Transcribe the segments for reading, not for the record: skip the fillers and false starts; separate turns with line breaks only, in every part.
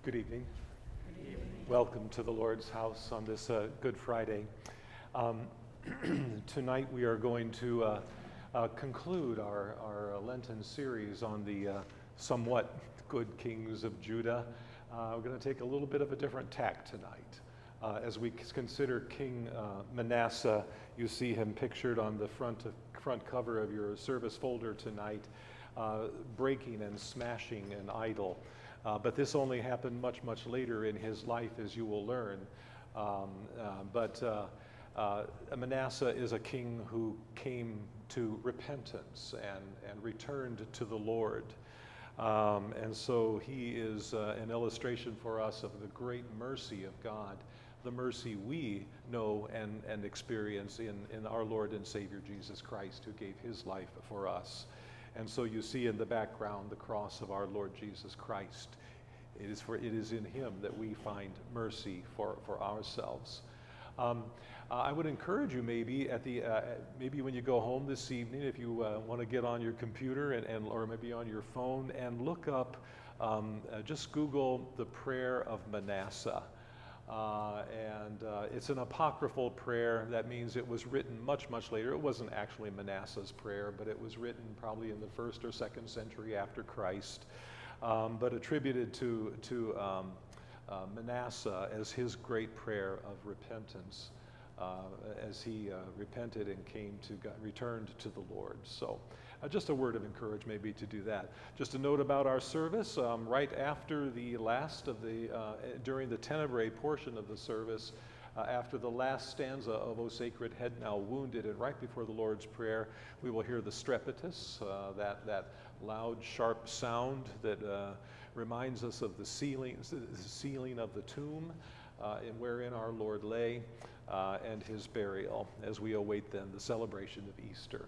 Good evening. Welcome to the Lord's house on this Good Friday. Tonight we are going to conclude our Lenten series on the somewhat good kings of Judah. We're going to take a little bit of a different tack tonight. As we consider King Manasseh, you see him pictured on the front cover of your service folder tonight, breaking and smashing an idol. But this only happened much, much later in his life, as you will learn. Manasseh is a king who came to repentance and returned to the Lord. And so he is an illustration for us of the great mercy of God, the mercy we know and experience in our Lord and Savior Jesus Christ, who gave his life for us. And so you see in the background the cross of our Lord Jesus Christ. It is in him that we find mercy for ourselves. I would encourage you maybe maybe when you go home this evening, if you want to get on your computer or maybe on your phone and look up, just Google the prayer of Manasseh. It's an apocryphal prayer. That means it was written much, much later. It wasn't actually Manasseh's prayer, but it was written probably in the 1st or 2nd century after Christ, but attributed to Manasseh as his great prayer of repentance, as he repented and returned to the Lord. So just a word of encouragement maybe to do that. Just a note about our service, right after the last of during the Tenebrae portion of the service, after the last stanza of O Sacred Head Now Wounded, and right before the Lord's Prayer, we will hear the strepitus, that loud, sharp sound that reminds us of the sealing of the tomb wherein our Lord lay, and his burial, as we await then the celebration of Easter.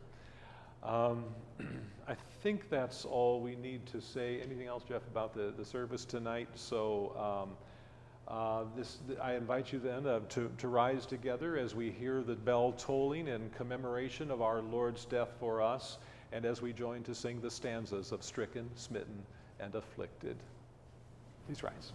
I think that's all we need to say. Anything else, Jeff, about the service tonight? So I invite you then to rise together as we hear the bell tolling in commemoration of our Lord's death for us, and as we join to sing the stanzas of Stricken, Smitten, and Afflicted. Please rise.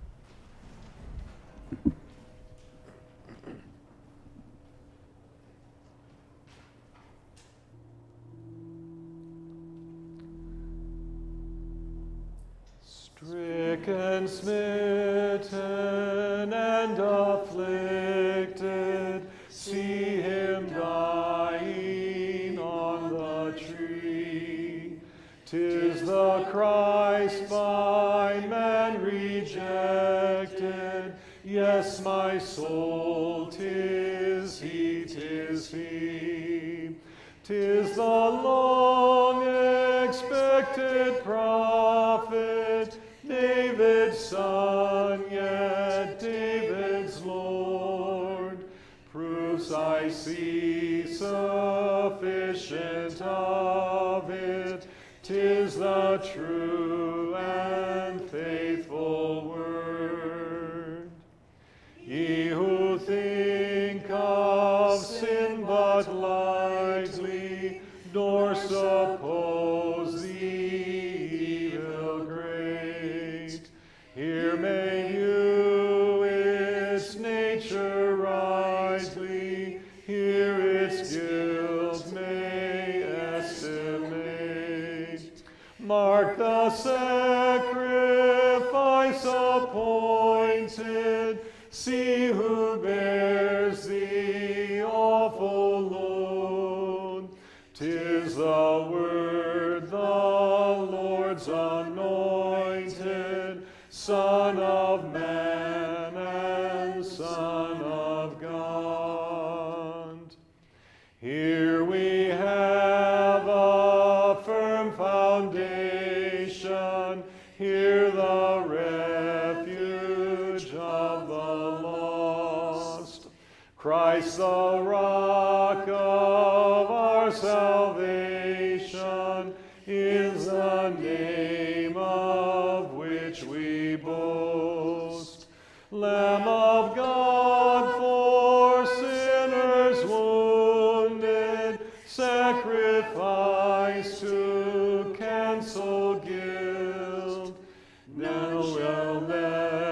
Stricken, smitten, and afflicted, see him dying on the tree. 'Tis the Christ by man rejected, yes, my soul, 'tis he, 'tis he. 'Tis the long expected prophet, David's son, yet David's Lord. Proofs I see sufficient of it, 'tis the true and faithful word. Ye who think of sin but lightly, nor suppose the evil great, here may view its nature rightly, here its guilt may estimate. Mark the sacrifice appointed, see who bears the awful load. 'Tis the word, the Lord's anointed, Son of man and Son of God. Here we have a firm foundation, here the refuge of the lost. Christ the rock of our salvation is the name of which we boast. Lamb of God for sinners wounded, sacrifice to cancel guilt. Now will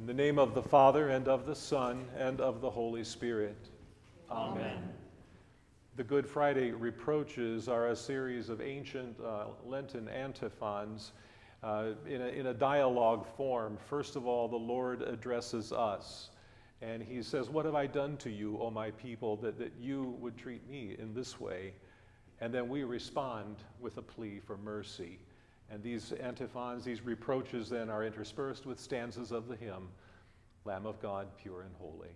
the name of the Father, and of the Son, and of the Holy Spirit.
Amen.
The Good Friday reproaches are a series of ancient Lenten antiphons in a dialogue form. First of all, the Lord addresses us, and he says, "What have I done to you, O my people, that you would treat me in this way?" And then we respond with a plea for mercy. And these antiphons, these reproaches then are interspersed with stanzas of the hymn, Lamb of God, pure and holy.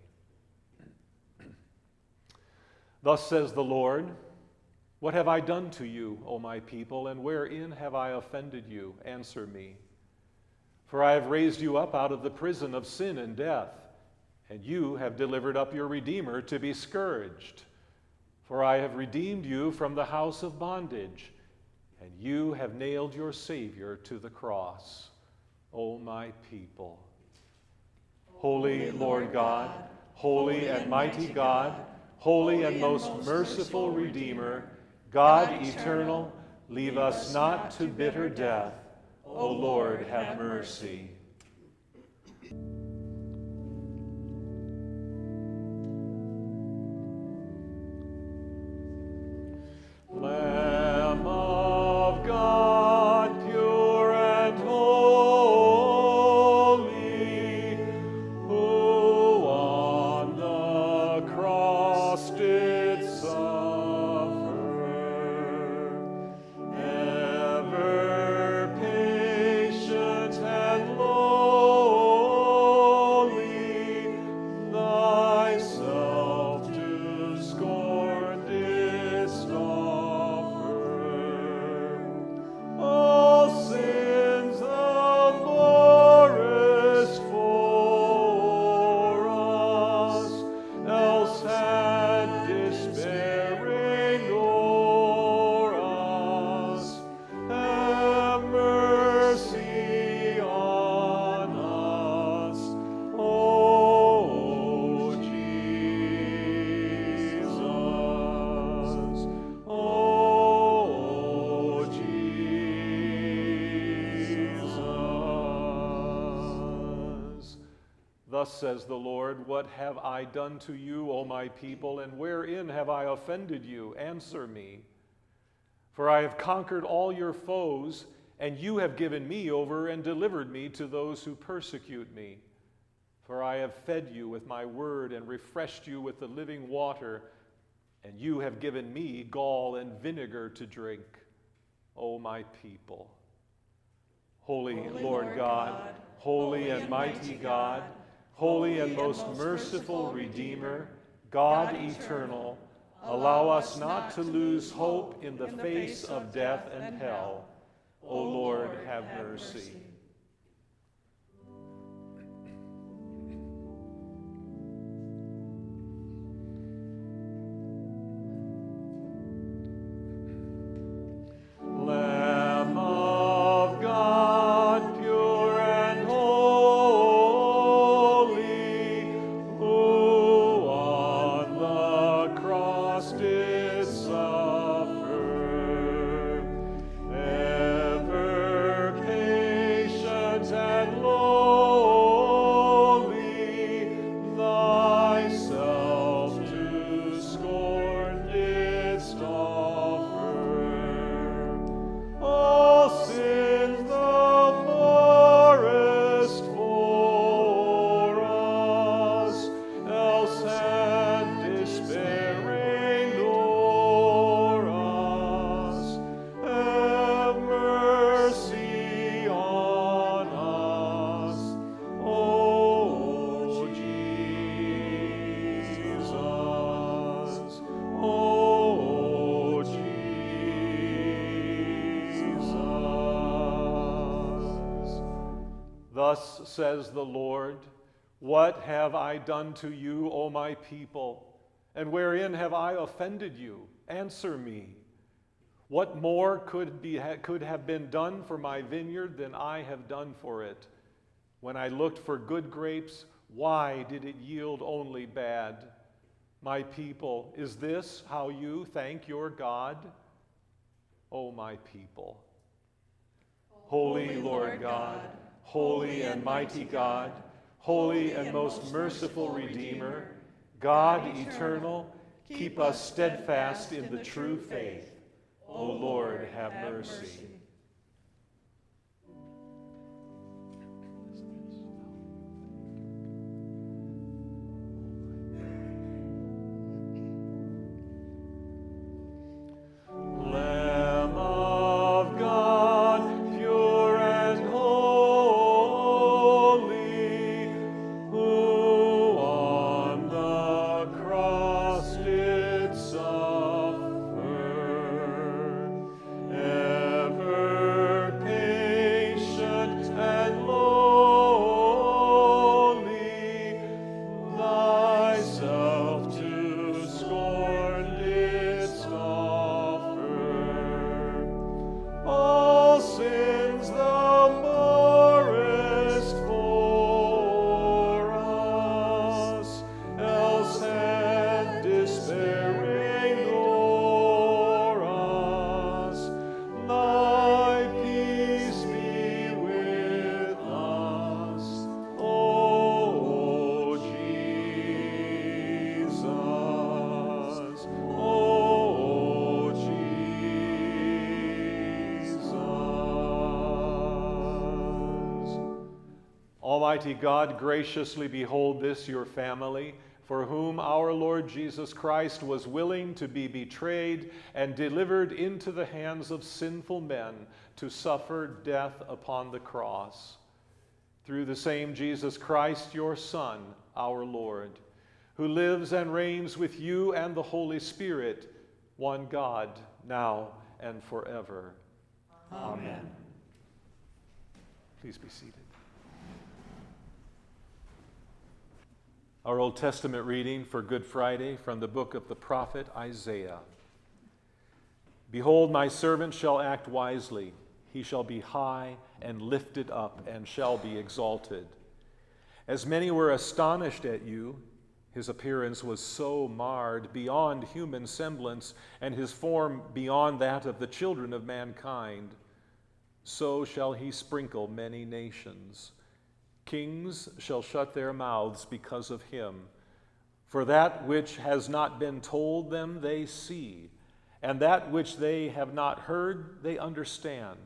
Thus says the Lord, "What have I done to you, O my people, and wherein have I offended you? Answer me. For I have raised you up out of the prison of sin and death, and you have delivered up your Redeemer to be scourged. For I have redeemed you from the house of bondage, and you have nailed your Savior to the cross, O my people." Holy Lord God, holy and mighty God, holy and most merciful Redeemer, God eternal, leave us not to bitter death. O Lord, have mercy. Lamb of God, pure and holy, who on the cross did suffer, ever patient and lowly, thyself to scorn didst offer. All sins thou borest for us, else had despairing o'er us. Have mercy on us, O Jesus. O Jesus. Thus says the Lord, "What have I done to you, O my people, and wherein have I offended you? Answer me. For I have conquered all your foes, and you have given me over and delivered me to those who persecute me. For I have fed you with my word and refreshed you with the living water, and you have given me gall and vinegar to drink, O my people." Holy Lord God, holy and mighty God, holy and most merciful Redeemer, God eternal, allow us not to lose hope in the face of death and hell. O Lord, have mercy. Lamb of God, pure and holy, who on the cross did suffer, ever patient and lowly, thyself to scorn didst offer. All sins thou borest for us, else had despairing o'er us. Have mercy on us, O Jesus. O Jesus. Thus says the Lord, "What have I done to you, O my people? And wherein have I offended you? Answer me. What more could have been done for my vineyard than I have done for it? When I looked for good grapes, why did it yield only bad? My people, is this how you thank your God? O my people." Holy Lord God, holy and mighty God, Holy and most merciful Redeemer, God eternal, keep us steadfast in the true faith. O Lord, have mercy. Almighty God, graciously behold this, your family, for whom our Lord Jesus Christ was willing to be betrayed and delivered into the hands of sinful men to suffer death upon the cross. Through the same Jesus Christ, your Son, our Lord, who lives and reigns with you and the Holy Spirit, one God, now and forever. Amen. Please be seated. Our Old Testament reading for Good Friday from the book of the prophet Isaiah. Behold, my servant shall act wisely. He shall be high and lifted up and shall be exalted. As many were astonished at you, his appearance was so marred beyond human semblance, and his form beyond that of the children of mankind. So shall he sprinkle many nations. Kings shall shut their mouths because of him. For that which has not been told them they see, and that which they have not heard they understand.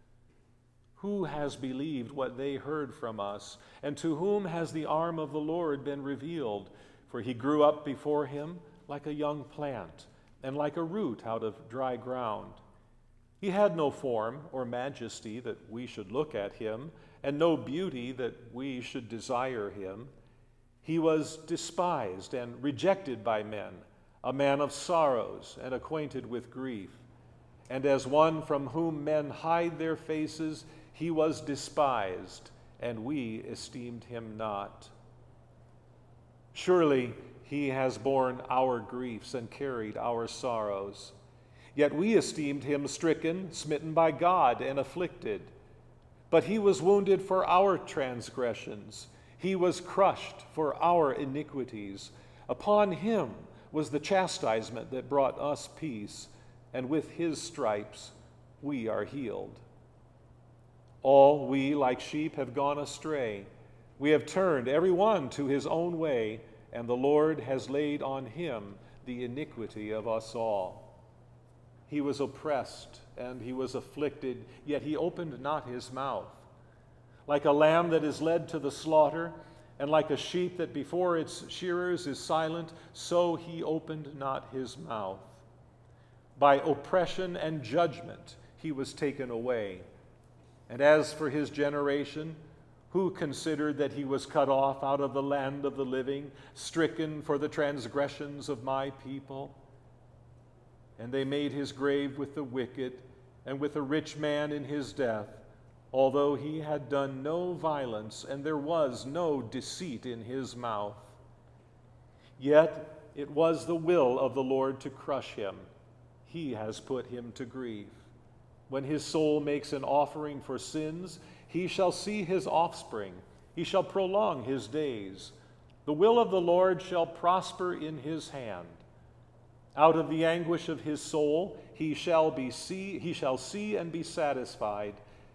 Who has believed what they heard from us, and to whom has the arm of the Lord been revealed? For he grew up before him like a young plant, and like a root out of dry ground. He had no form or majesty that we should look at him, and no beauty that we should desire him. He was despised and rejected by men, a man of sorrows and acquainted with grief. And as one from whom men hide their faces, he was despised, and we esteemed him not. Surely he has borne our griefs and carried our sorrows. Yet we esteemed him stricken, smitten by God, and afflicted. But he was wounded for our transgressions. He was crushed for our iniquities. Upon him was the chastisement that brought us peace, and with his stripes we are healed. All we, like sheep, have gone astray. We have turned every one to his own way, and the Lord has laid on him the iniquity of us all. He was oppressed and he was afflicted, yet he opened not his mouth. Like a lamb that is led to the slaughter, and like a sheep that before its shearers is silent, so he opened not his mouth. By oppression and judgment he was taken away. And as for his generation, who considered that he was cut off out of the land of the living, stricken for the transgressions of my people? And they made his grave with the wicked, and with a rich man in his death, although he had done no violence, and there was no deceit in his mouth. Yet it was the will of the Lord to crush him. He has put him to grief. When his soul makes an offering for sins, he shall see his offspring. He shall prolong his days. The will of the Lord shall prosper in his hand. Out of the anguish of his soul he shall see and be satisfied.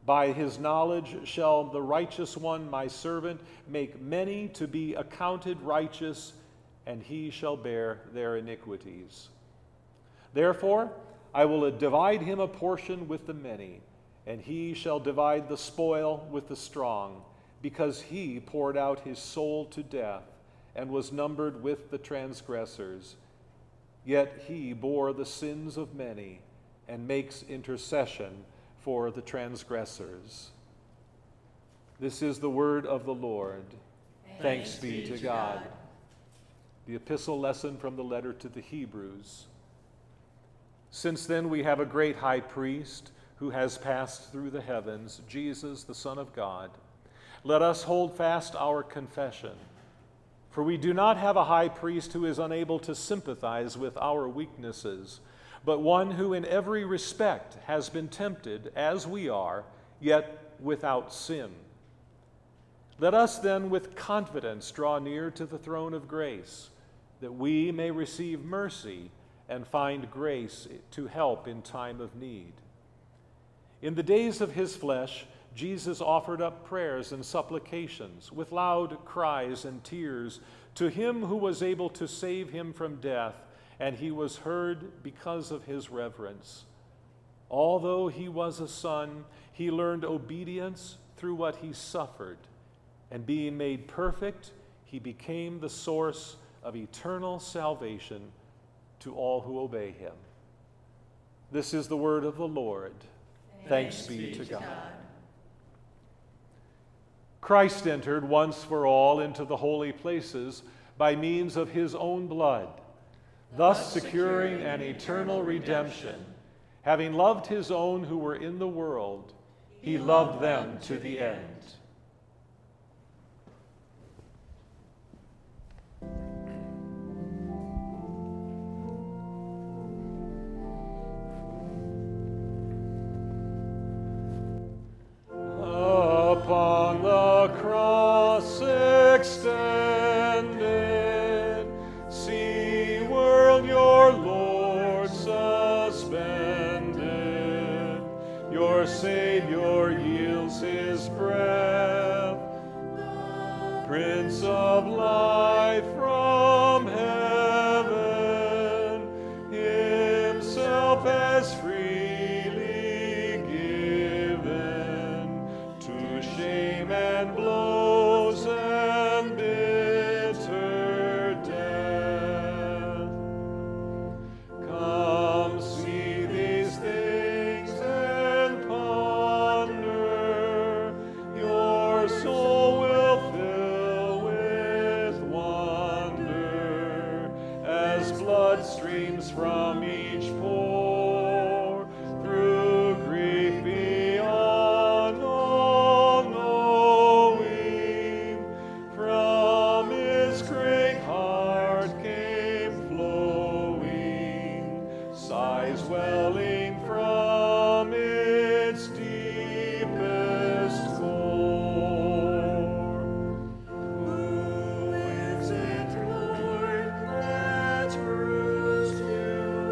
By his knowledge shall the righteous one, my servant, make many to be accounted righteous, and he shall bear their iniquities. Therefore, I will divide him a portion with the many, and he shall divide the spoil with the strong, because he poured out his soul to death and was numbered with the transgressors. Yet he bore the sins of many and makes intercession for the transgressors. This is the word of the Lord. Thanks be to God. The epistle lesson from the letter to the Hebrews. Since then we have a great high priest who has passed through the heavens, Jesus, the Son of God. Let us hold fast our confession. For we do not have a high priest who is unable to sympathize with our weaknesses, but one who in every respect has been tempted as we are, yet without sin. Let us then with confidence draw near to the throne of grace, that we may receive mercy and find grace to help in time of need. In the days of his flesh, Jesus offered up prayers and supplications with loud cries and tears to him who was able to save him from death, and he was heard because of his reverence. Although he was a son, he learned obedience through what he suffered, and being made perfect, he became the source of eternal salvation to all who obey him. This is the word of the Lord. Thanks be to God. Christ entered once for all into the holy places by means of his own blood, thus securing an eternal redemption. Having loved his own who were in the world, he loved them to the end. Upon the cross extended, see world your Lord suspended. Your Savior yields his breath, Prince of life from heaven, himself has freely given to shame and blows and bitter death. Come see these things and ponder, your soul will fill with wonder as blood streams from each pore through grief beyond all knowing. From his great heart came flowing sighs welling from its deepest core. Who is it, Lord, that bruised you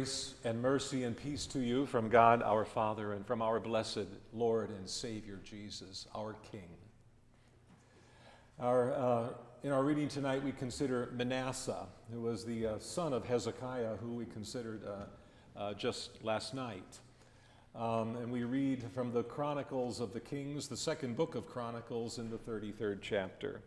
Grace and mercy and peace to you from God our Father and from our blessed Lord and Savior Jesus, our King. In our reading tonight, we consider Manasseh, who was the son of Hezekiah, who we considered just last night. And we read from the Chronicles of the Kings, the second book of Chronicles, in the 33rd chapter.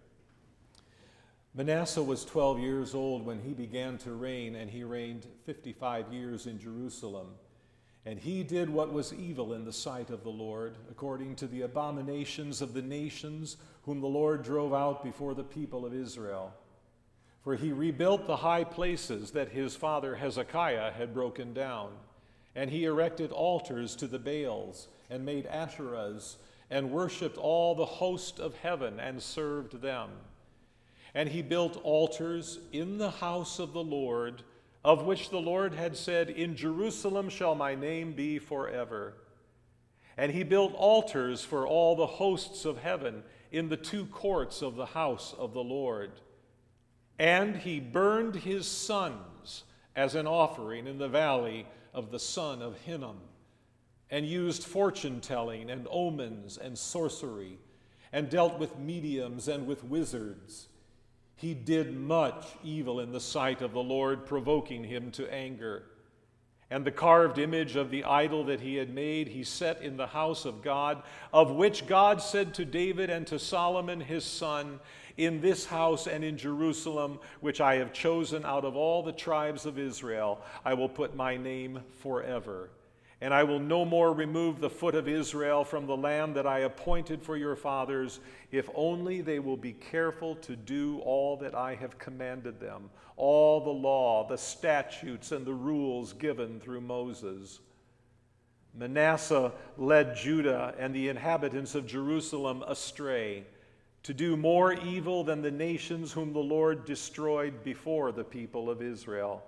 Manasseh was 12 years old when he began to reign, and he reigned 55 years in Jerusalem. And he did what was evil in the sight of the Lord, according to the abominations of the nations whom the Lord drove out before the people of Israel. For he rebuilt the high places that his father Hezekiah had broken down, and he erected altars to the Baals, and made Asherahs, and worshipped all the host of heaven, and served them. And he built altars in the house of the Lord, of which the Lord had said, "In Jerusalem shall my name be forever." And he built altars for all the hosts of heaven in the two courts of the house of the Lord. And he burned his sons as an offering in the valley of the son of Hinnom, and used fortune-telling and omens and sorcery, and dealt with mediums and with wizards. He did much evil in the sight of the Lord, provoking him to anger. And the carved image of the idol that he had made, he set in the house of God, of which God said to David and to Solomon his son, "In this house and in Jerusalem, which I have chosen out of all the tribes of Israel, I will put my name forever. And I will no more remove the foot of Israel from the land that I appointed for your fathers, if only they will be careful to do all that I have commanded them, all the law, the statutes, and the rules given through Moses." Manasseh led Judah and the inhabitants of Jerusalem astray, to do more evil than the nations whom the Lord destroyed before the people of Israel.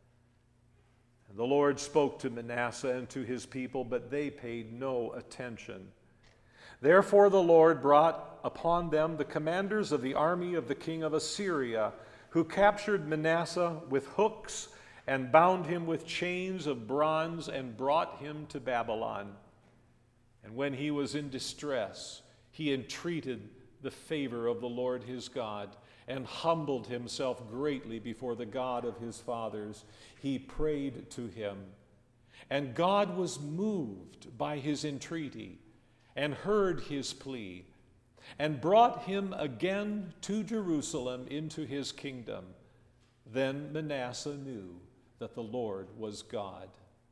And the Lord spoke to Manasseh and to his people, but they paid no attention. Therefore the Lord brought upon them the commanders of the army of the king of Assyria, who captured Manasseh with hooks and bound him with chains of bronze and brought him to Babylon. And when he was in distress, he entreated the favor of the Lord his God, and humbled himself greatly before the God of his fathers. He prayed to him, and God was moved by his entreaty, and heard his plea, and brought him again to Jerusalem into his kingdom. Then Manasseh knew that the Lord was God.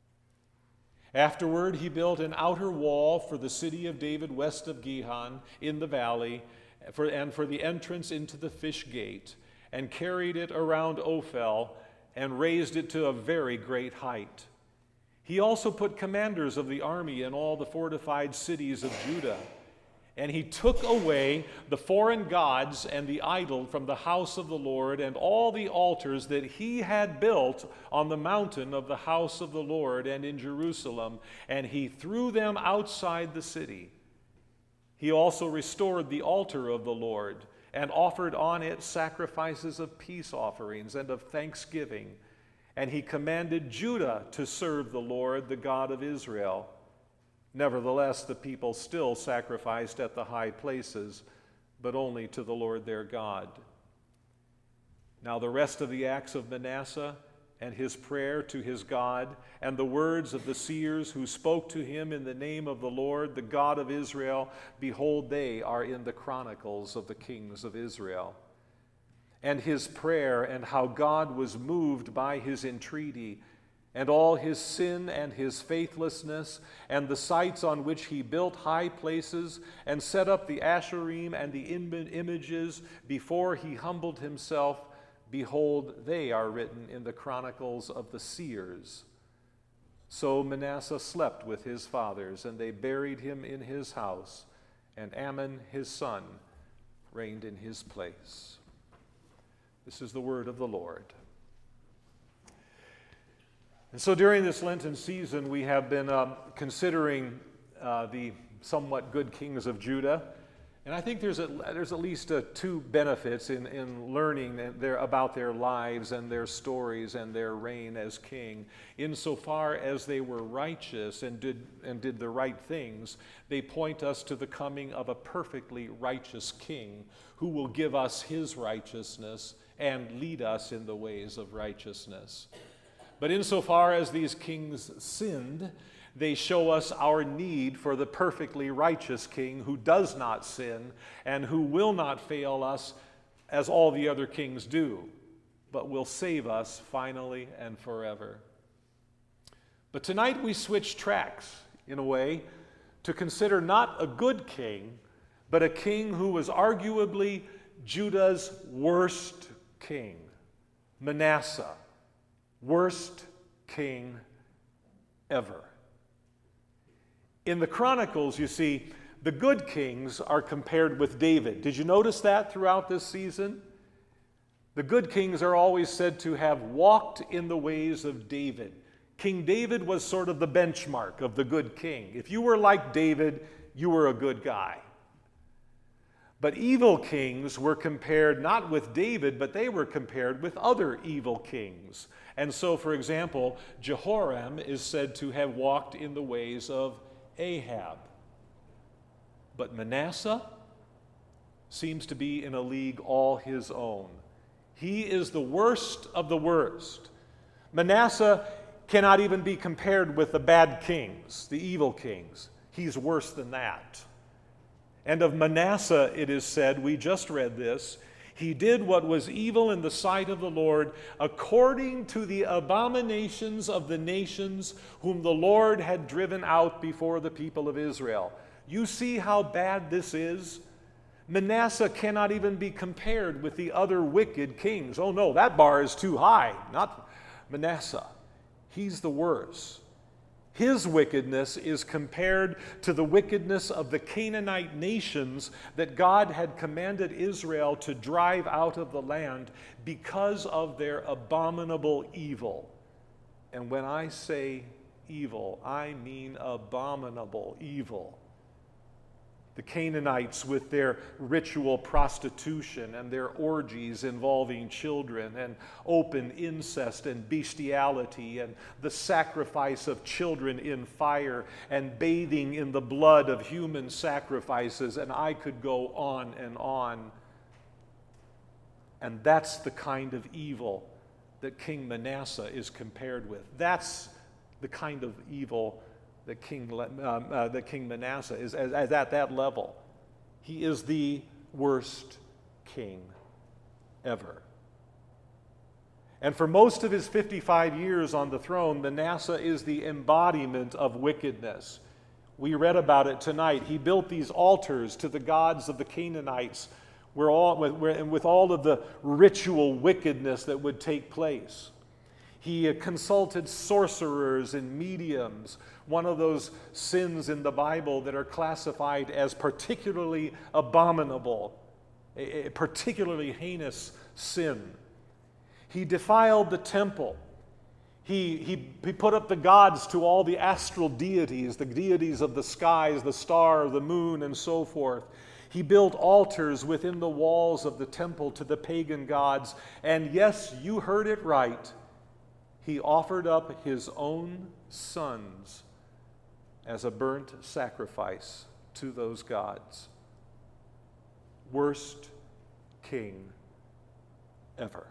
Afterward, he built an outer wall for the city of David west of Gihon in the valley, and for the entrance into the fish gate, and carried it around Ophel, and raised it to a very great height. He also put commanders of the army in all the fortified cities of Judah. And he took away the foreign gods and the idol from the house of the Lord, and all the altars that he had built on the mountain of the house of the Lord and in Jerusalem, and he threw them outside the city. He also restored the altar of the Lord, and offered on it sacrifices of peace offerings and of thanksgiving. And he commanded Judah to serve the Lord, the God of Israel. Nevertheless, the people still sacrificed at the high places, but only to the Lord their God. Now the rest of the acts of Manasseh, and his prayer to his God, and the words of the seers who spoke to him in the name of the Lord, the God of Israel, behold, they are in the chronicles of the kings of Israel. And his prayer, and how God was moved by his entreaty, and all his sin and his faithlessness, and the sites on which he built high places, and set up the Asherim and the images before he humbled himself, behold, they are written in the chronicles of the seers. So Manasseh slept with his fathers, and they buried him in his house, and Amon his son reigned in his place. This is the word of the Lord. And so during this Lenten season, we have been considering the somewhat good kings of Judah, And I think there's at least two benefits in learning about their lives and their stories and their reign as king. Insofar as they were righteous and did the right things, they point us to the coming of a perfectly righteous king who will give us his righteousness and lead us in the ways of righteousness. But insofar as these kings sinned, they show us our need for the perfectly righteous king who does not sin and who will not fail us as all the other kings do, but will save us finally and forever. But tonight we switch tracks, in a way, to consider not a good king, but a king who was arguably Judah's worst king, Manasseh, worst king ever. In the Chronicles, you see, the good kings are compared with David. Did you notice that throughout this season? The good kings are always said to have walked in the ways of David. King David was sort of the benchmark of the good king. If you were like David, you were a good guy. But evil kings were compared not with David, but they were compared with other evil kings. And so, for example, Jehoram is said to have walked in the ways of Ahab. But Manasseh seems to be in a league all his own. He is the worst of the worst. Manasseh cannot even be compared with the bad kings, the evil kings. He's worse than that. And of Manasseh it is said, we just read this, he did what was evil in the sight of the Lord, according to the abominations of the nations whom the Lord had driven out before the people of Israel. You see how bad this is? Manasseh cannot even be compared with the other wicked kings. Oh no, that bar is too high. Not Manasseh. He's the worst. His wickedness is compared to the wickedness of the Canaanite nations that God had commanded Israel to drive out of the land because of their abominable evil. And when I say evil, I mean abominable evil. The Canaanites, with their ritual prostitution and their orgies involving children and open incest and bestiality and the sacrifice of children in fire and bathing in the blood of human sacrifices, and I could go on and on. And that's the kind of evil that King Manasseh is compared with. That's the kind of evil that King Manasseh is at that level. He is the worst king ever. And for most of his 55 years on the throne, Manasseh is the embodiment of wickedness. We read about it tonight. He built these altars to the gods of the Canaanites with all of the ritual wickedness that would take place. He consulted sorcerers and mediums, one of those sins in the Bible that are classified as particularly abominable, a particularly heinous sin. He defiled the temple. He put up the gods to all the astral deities, the deities of the skies, the star, the moon, and so forth. He built altars within the walls of the temple to the pagan gods. And yes, you heard it right. He offered up his own sons as a burnt sacrifice to those gods. Worst king ever.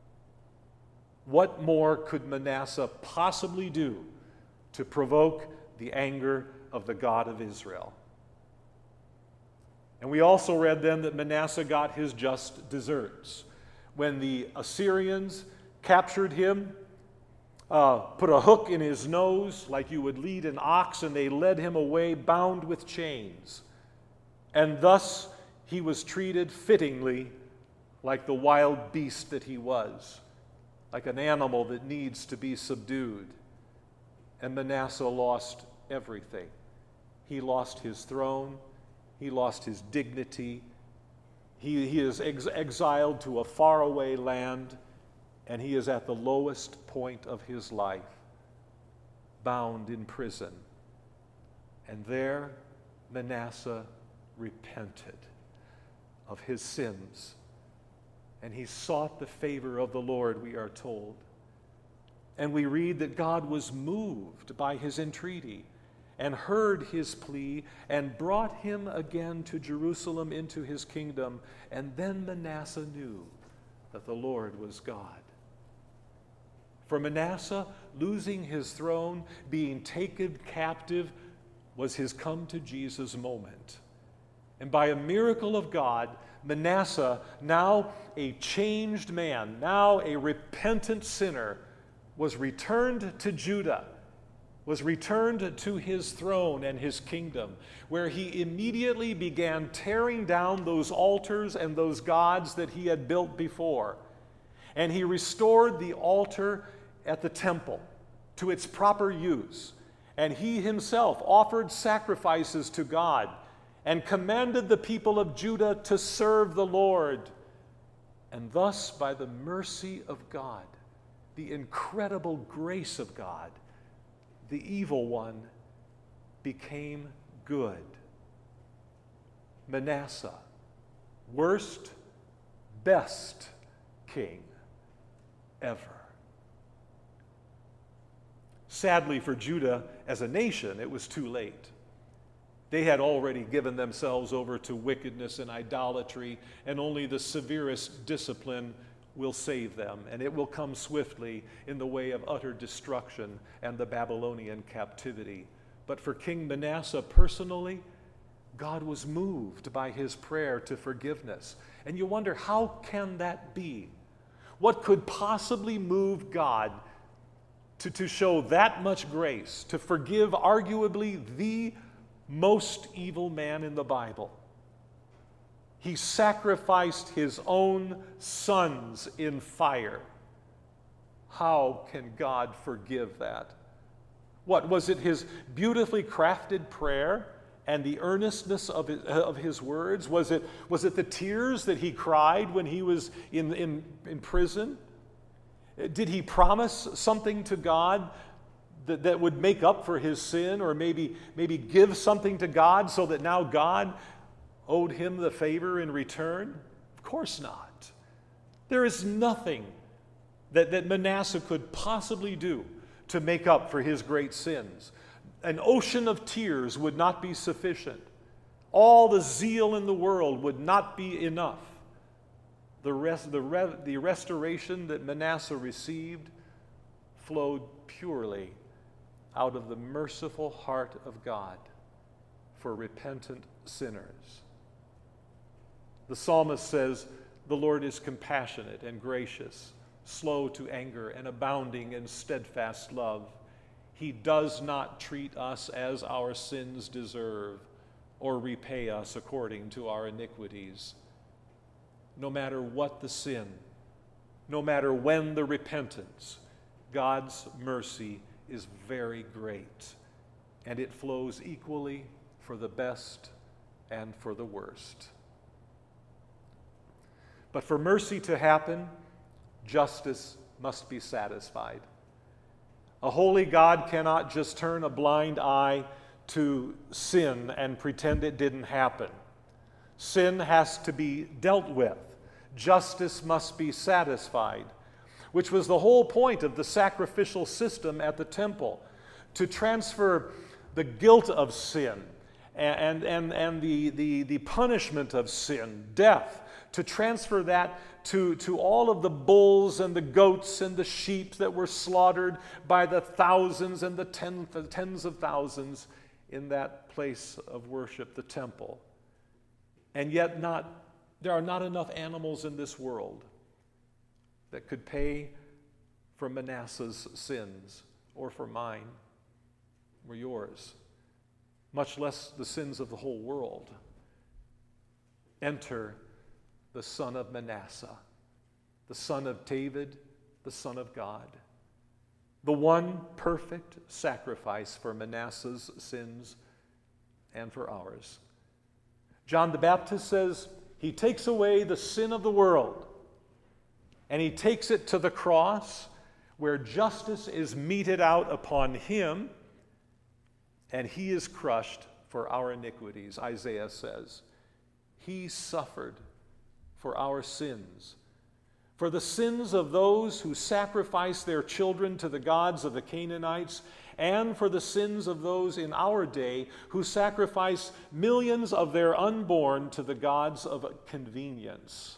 What more could Manasseh possibly do to provoke the anger of the God of Israel? And we also read then that Manasseh got his just deserts. When the Assyrians captured him, put a hook in his nose like you would lead an ox, and they led him away bound with chains. And thus he was treated fittingly like the wild beast that he was, like an animal that needs to be subdued. And Manasseh lost everything. He lost his throne. He lost his dignity. He is exiled to a faraway land, and he is at the lowest point of his life, bound in prison. And there Manasseh repented. of his sins. And he sought the favor of the Lord, we are told. And we read that God was moved by his entreaty and heard his plea and brought him again to Jerusalem into his kingdom. And then Manasseh knew that the Lord was God. For Manasseh, losing his throne, being taken captive, was his come to Jesus moment. And by a miracle of God, Manasseh, now a changed man, now a repentant sinner, was returned to Judah, was returned to his throne and his kingdom, where he immediately began tearing down those altars and those gods that he had built before. And he restored the altar at the temple to its proper use. And he himself offered sacrifices to God and commanded the people of Judah to serve the Lord. And thus, by the mercy of God, the incredible grace of God, the evil one became good. Manasseh, worst, best king ever. Sadly for Judah as a nation, it was too late. They had already given themselves over to wickedness and idolatry, and only the severest discipline will save them, and it will come swiftly in the way of utter destruction and the Babylonian captivity. But for King Manasseh personally, God was moved by his prayer to forgiveness. And you wonder, how can that be? What could possibly move God to show that much grace, to forgive arguably the most evil man in the Bible? He sacrificed his own sons in fire. How can God forgive that? What, was it his beautifully crafted prayer and the earnestness of his words? Was it the tears that he cried when he was in prison? Did he promise something to God that would make up for his sin, or maybe give something to God so that now God owed him the favor in return? Of course not. There is nothing that Manasseh could possibly do to make up for his great sins. An ocean of tears would not be sufficient. All the zeal in the world would not be enough. The restoration that Manasseh received flowed purely out of the merciful heart of God for repentant sinners. The psalmist says, "The Lord is compassionate and gracious, slow to anger and abounding in steadfast love. He does not treat us as our sins deserve, or repay us according to our iniquities." No matter what the sin, no matter when the repentance, God's mercy is very great, and it flows equally for the best and for the worst. But for mercy to happen, justice must be satisfied. A holy God cannot just turn a blind eye to sin and pretend it didn't happen. Sin has to be dealt with. Justice must be satisfied, which was the whole point of the sacrificial system at the temple, to transfer the guilt of sin and the punishment of sin, death, to transfer that to all of the bulls and the goats and the sheep that were slaughtered by the thousands and the tens of thousands in that place of worship, the temple. And yet there are not enough animals in this world that could pay for Manasseh's sins, or for mine, or yours, much less the sins of the whole world. Enter the son of Manasseh, the son of David, the son of God, the one perfect sacrifice for Manasseh's sins and for ours. John the Baptist says he takes away the sin of the world, and he takes it to the cross, where justice is meted out upon him, and he is crushed for our iniquities. Isaiah says, "He suffered for our sins, for the sins of those who sacrifice their children to the gods of the Canaanites, and for the sins of those in our day who sacrifice millions of their unborn to the gods of convenience.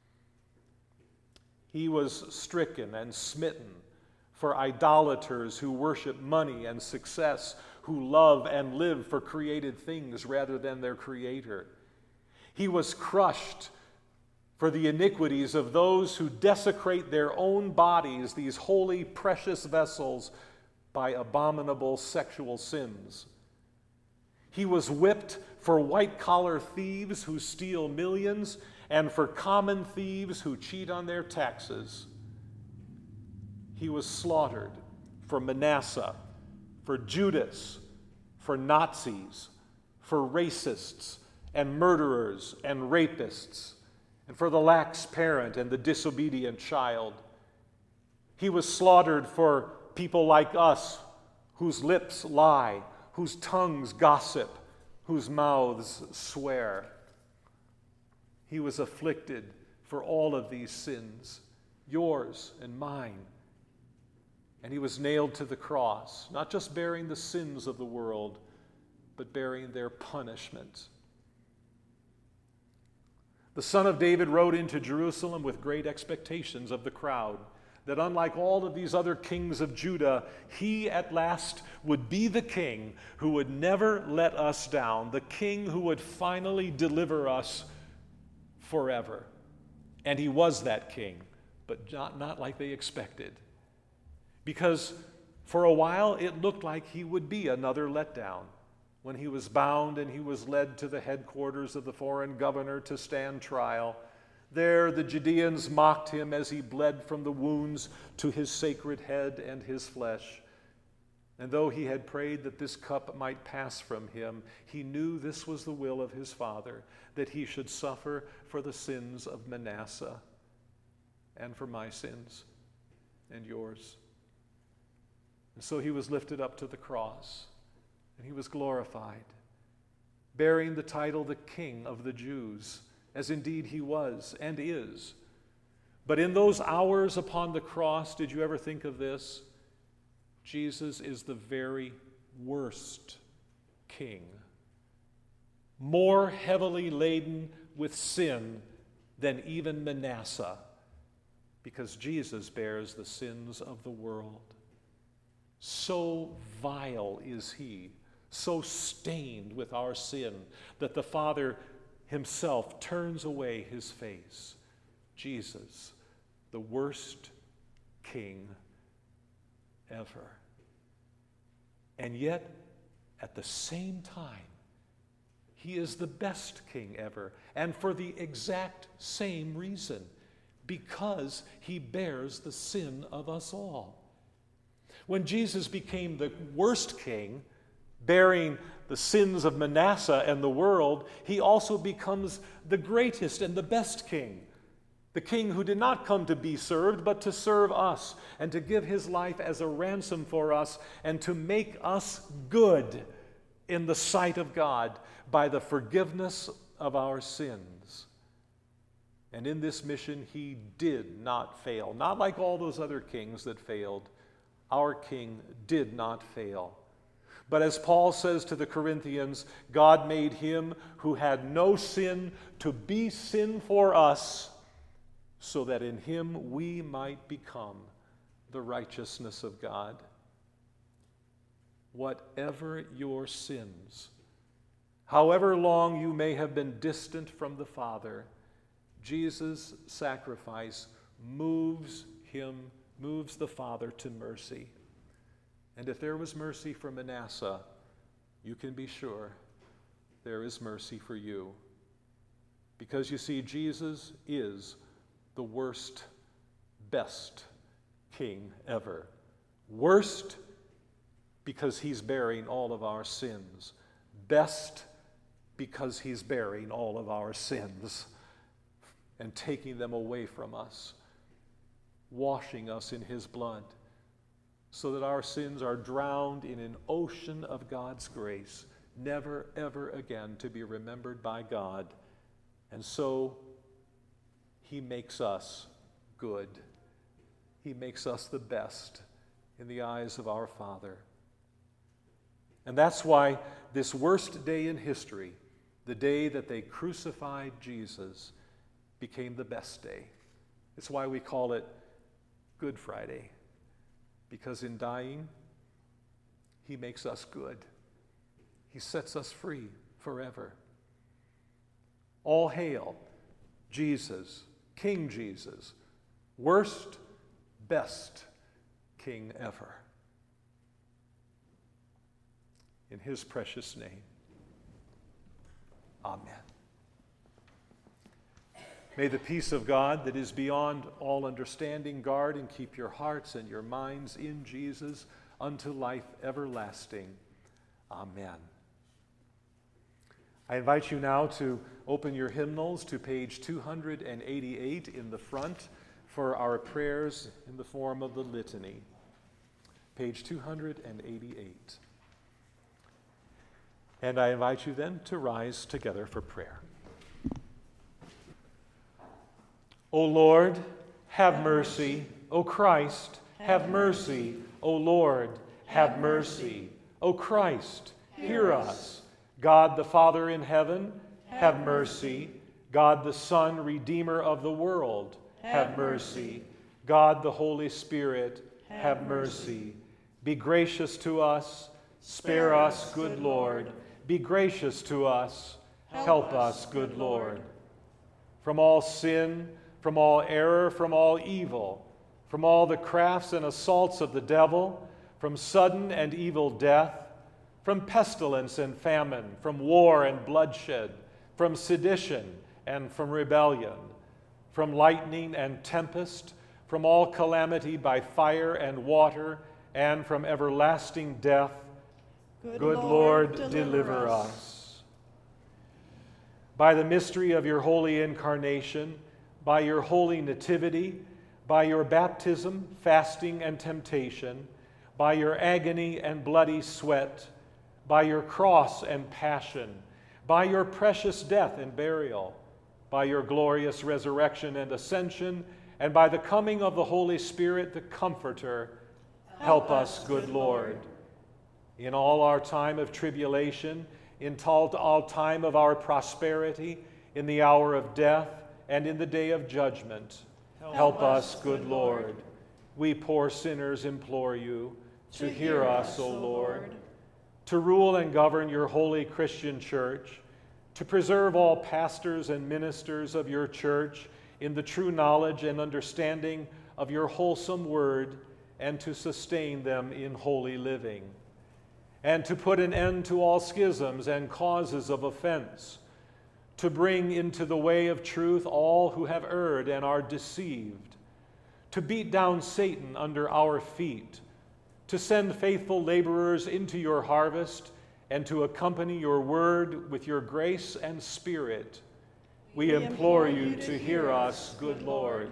He was stricken and smitten for idolaters who worship money and success, who love and live for created things rather than their Creator. He was crushed for the iniquities of those who desecrate their own bodies, these holy, precious vessels, by abominable sexual sins. He was whipped for white-collar thieves who steal millions and for common thieves who cheat on their taxes. He was slaughtered for Manasseh, for Judas, for Nazis, for racists and murderers and rapists, and for the lax parent and the disobedient child. He was slaughtered for people like us, whose lips lie, whose tongues gossip, whose mouths swear. He was afflicted for all of these sins, yours and mine. And he was nailed to the cross, not just bearing the sins of the world, but bearing their punishment. The Son of David rode into Jerusalem with great expectations of the crowd, that unlike all of these other kings of Judah, he at last would be the king who would never let us down, the king who would finally deliver us forever. And he was that king, but not like they expected. Because for a while it looked like he would be another letdown. When he was bound and he was led to the headquarters of the foreign governor to stand trial, there the Judeans mocked him as he bled from the wounds to his sacred head and his flesh. And though he had prayed that this cup might pass from him, he knew this was the will of his Father, that he should suffer for the sins of Manasseh and for my sins and yours. And so he was lifted up to the cross, and he was glorified, bearing the title the King of the Jews, as indeed he was and is. But in those hours upon the cross, did you ever think of this? Jesus is the very worst king, more heavily laden with sin than even Manasseh, because Jesus bears the sins of the world. So vile is he, so stained with our sin, that the Father himself turns away his face. Jesus, the worst king ever. And yet, at the same time, he is the best king ever, and for the exact same reason, because he bears the sin of us all. When Jesus became the worst king, bearing the sins of Manasseh and the world, he also becomes the greatest and the best king. The king who did not come to be served, but to serve us and to give his life as a ransom for us and to make us good in the sight of God by the forgiveness of our sins. And in this mission, he did not fail. Not like all those other kings that failed. Our king did not fail. But as Paul says to the Corinthians, God made him who had no sin to be sin for us, so that in him we might become the righteousness of God. Whatever your sins, however long you may have been distant from the Father, Jesus' sacrifice moves the Father to mercy. And if there was mercy for Manasseh, you can be sure there is mercy for you. Because you see, Jesus is the worst, best king ever. Worst because he's bearing all of our sins. Best because he's bearing all of our sins and taking them away from us, washing us in his blood, so that our sins are drowned in an ocean of God's grace, never, ever again to be remembered by God. And so He makes us good. He makes us the best in the eyes of our Father. And that's why this worst day in history, the day that they crucified Jesus, became the best day. It's why we call it Good Friday, because in dying, he makes us good. He sets us free forever. All hail Jesus, King Jesus, worst, best King ever. In his precious name, amen. May the peace of God that is beyond all understanding guard and keep your hearts and your minds in Jesus unto life everlasting. Amen. I invite you now to open your hymnals to page 288 in the front for our prayers in the form of the litany. Page 288. And I invite you then to rise together for prayer. O Lord, have mercy. O Christ, have mercy. O Lord, have mercy. O Christ, hear us. God the Father in heaven, have mercy. God the Son, Redeemer of the world, have mercy. God the Holy Spirit, have mercy. Be gracious to us. Spare us, good Lord. Be gracious to us. Help us, good Lord. From all sin, from all error, from all evil, from all the crafts and assaults of the devil, from sudden and evil death, from pestilence and famine, from war and bloodshed, from sedition and from rebellion, from lightning and tempest, from all calamity by fire and water, and from everlasting death. Good Lord, deliver us. By the mystery of your holy incarnation, by your holy nativity, by your baptism, fasting, and temptation, by your agony and bloody sweat, by your cross and passion, by your precious death and burial, by your glorious resurrection and ascension, and by the coming of the Holy Spirit, the Comforter, help us, good Lord. In all our time of tribulation, in all time of our prosperity, in the hour of death, and in the day of judgment, help us, good Lord. We poor sinners implore you to hear us, O Lord. To rule and govern your holy Christian church, to preserve all pastors and ministers of your church in the true knowledge and understanding of your wholesome word, and to sustain them in holy living, and to put an end to all schisms and causes of offense, to bring into the way of truth all who have erred and are deceived, to beat down Satan under our feet, to send faithful laborers into your harvest, and to accompany your word with your grace and spirit. We implore you to hear us, good Lord.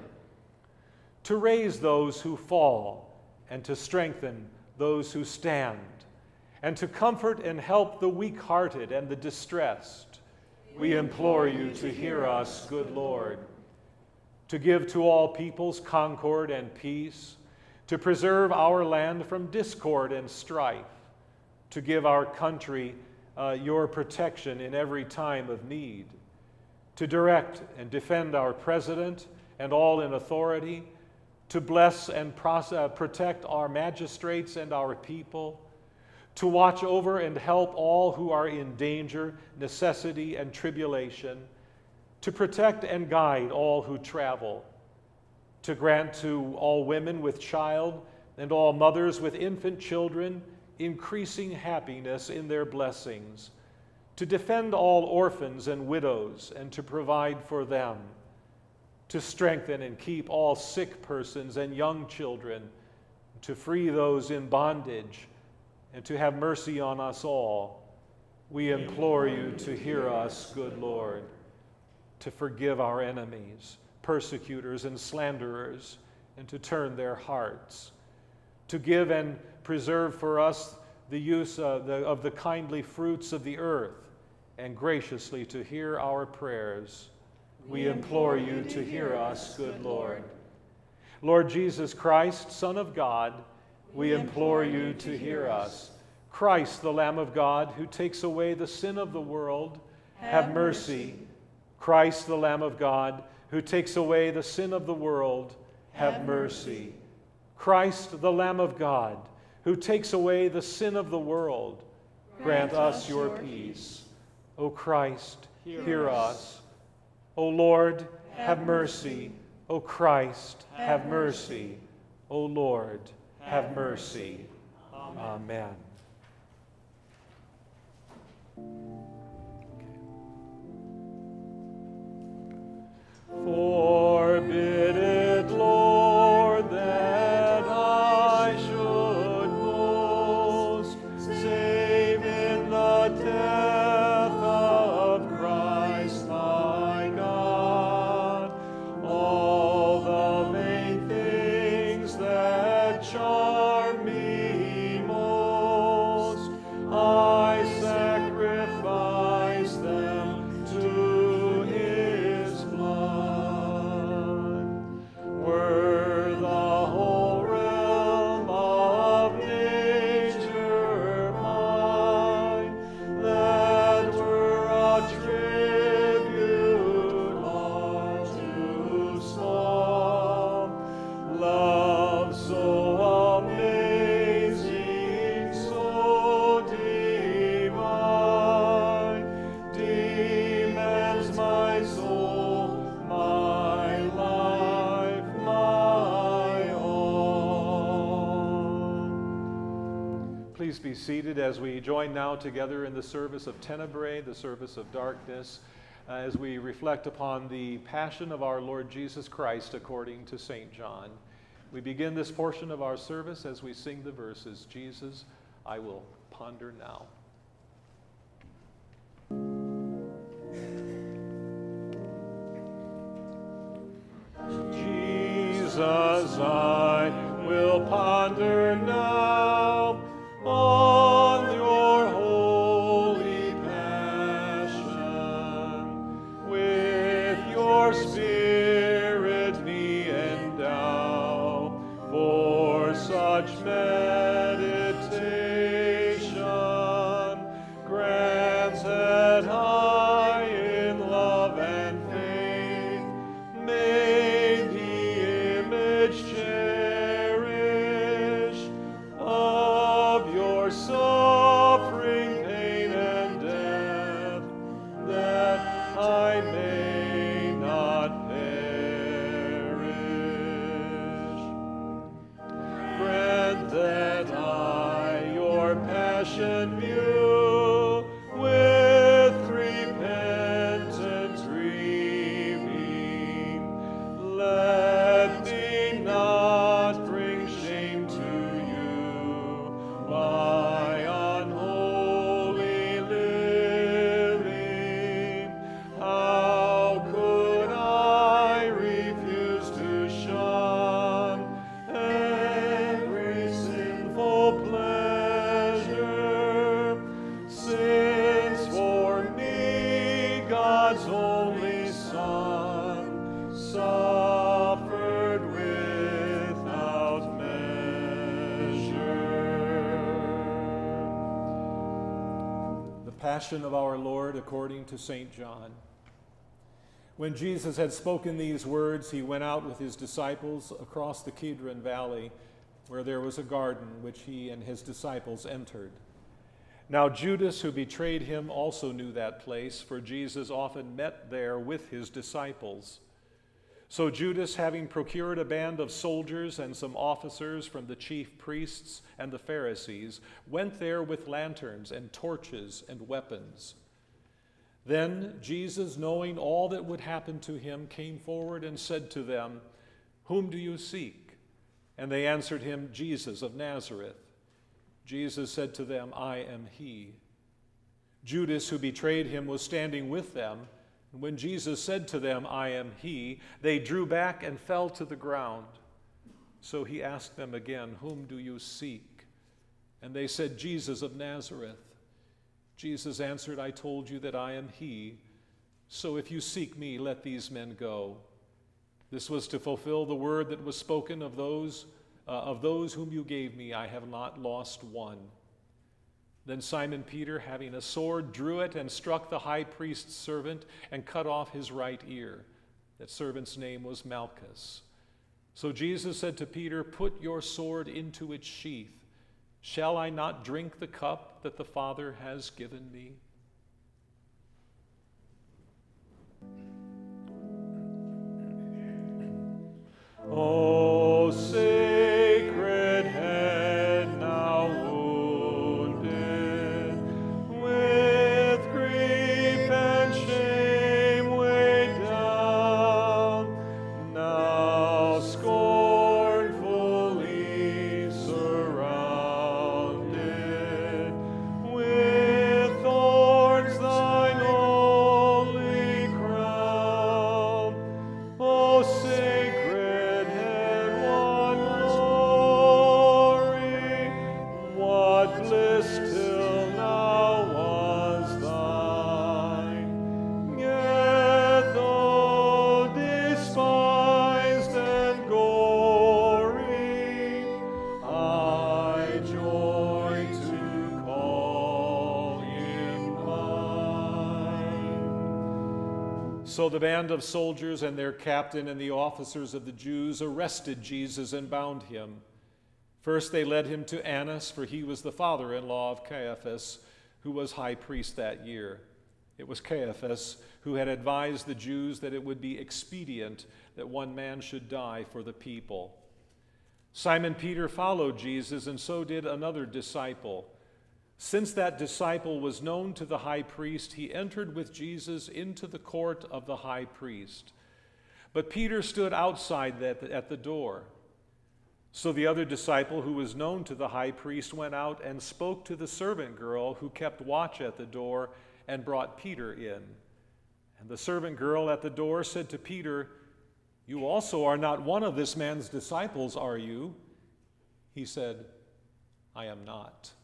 To raise those who fall, and to strengthen those who stand, and to comfort and help the weak-hearted and the distressed. We implore you to hear us, good Lord. To give to all peoples concord and peace, to preserve our land from discord and strife, to give our country your protection in every time of need, to direct and defend our president and all in authority, to bless and protect our magistrates and our people, to watch over and help all who are in danger, necessity, and tribulation, to protect and guide all who travel, to grant to all women with child and all mothers with infant children increasing happiness in their blessings, to defend all orphans and widows and to provide for them, to strengthen and keep all sick persons and young children, to free those in bondage, and to have mercy on us all. We implore you to hear us, good Lord, to forgive our enemies, persecutors, and slanderers, and to turn their hearts, to give and preserve for us the use of the kindly fruits of the earth, and graciously to hear our prayers. we implore you to hear us, good Lord. Lord Jesus Christ, Son of God, we implore you to hear us. Christ, the Lamb of God, who takes away the sin of the world, have mercy. Christ, the Lamb of God, who takes away the sin of the world, have mercy. Christ, the Lamb of God, who takes away the sin of the world, grant us your peace. O Christ, hear us. O Lord, have mercy. O Christ, have mercy. O Lord, have mercy. Amen. Forbid it, Lord, that I should most save in the death of Christ my God all the vain things that charm me most. I sacrifice them to his blood. Were the whole realm of nature mine, that were a tribute all too small. Love so amazing, so divine, demands my soul, my life, my all. Please be seated as we join now together in the service of Tenebrae, the service of darkness, as we reflect upon the passion of our Lord Jesus Christ according to St. John. We begin this portion of our service as we sing the verses, Jesus, I will ponder now. Jesus, I will ponder now on your holy passion. With your Spirit me endow for such meditation. Grant that I in love and faith may the image cherish of your suffering, pain, and death, that I may not perish. Grant that I your passion view with repentant grieving. Let me not bring shame to you by unholy living. How could I refuse to shun every sinful pleasure, since for me God's only Son suffered without measure. The Passion of our Lord according to St. John. When Jesus had spoken these words, he went out with his disciples across the Kidron Valley, where there was a garden which he and his disciples entered. Now Judas, who betrayed him, also knew that place, for Jesus often met there with his disciples. So Judas, having procured a band of soldiers and some officers from the chief priests and the Pharisees, went there with lanterns and torches and weapons. Then Jesus, knowing all that would happen to him, came forward and said to them, "Whom do you seek?" And they answered him, "Jesus of Nazareth." Jesus said to them, "I am he." Judas, who betrayed him, was standing with them. And when Jesus said to them, "I am he," they drew back and fell to the ground. So he asked them again, "Whom do you seek?" And they said, "Jesus of Nazareth." Jesus answered, "I told you that I am he. So if you seek me, let these men go." This was to fulfill the word that was spoken of those whom you gave me, I have not lost one. Then Simon Peter, having a sword, drew it and struck the high priest's servant and cut off his right ear. That servant's name was Malchus. So Jesus said to Peter, "Put your sword into its sheath. Shall I not drink the cup that the Father has given me?" O sacred head now wounded, with grief and shame weighed down, now scornfully surrounded, with thorns thine only crown. O sacred head, what glory, what bliss till now was thine. Yet though despised and gory, I joy to call him mine. So the band of soldiers and their captain and the officers of the Jews arrested Jesus and bound him. First they led him to Annas, for he was the father-in-law of Caiaphas, who was high priest that year. It was Caiaphas who had advised the Jews that it would be expedient that one man should die for the people. Simon Peter followed Jesus, and so did another disciple. Since that disciple was known to the high priest, he entered with Jesus into the court of the high priest. But Peter stood outside at the door. So the other disciple, who was known to the high priest, went out and spoke to the servant girl who kept watch at the door and brought Peter in. And the servant girl at the door said to Peter, "You also are not one of this man's disciples, are you?" He said, "I am not."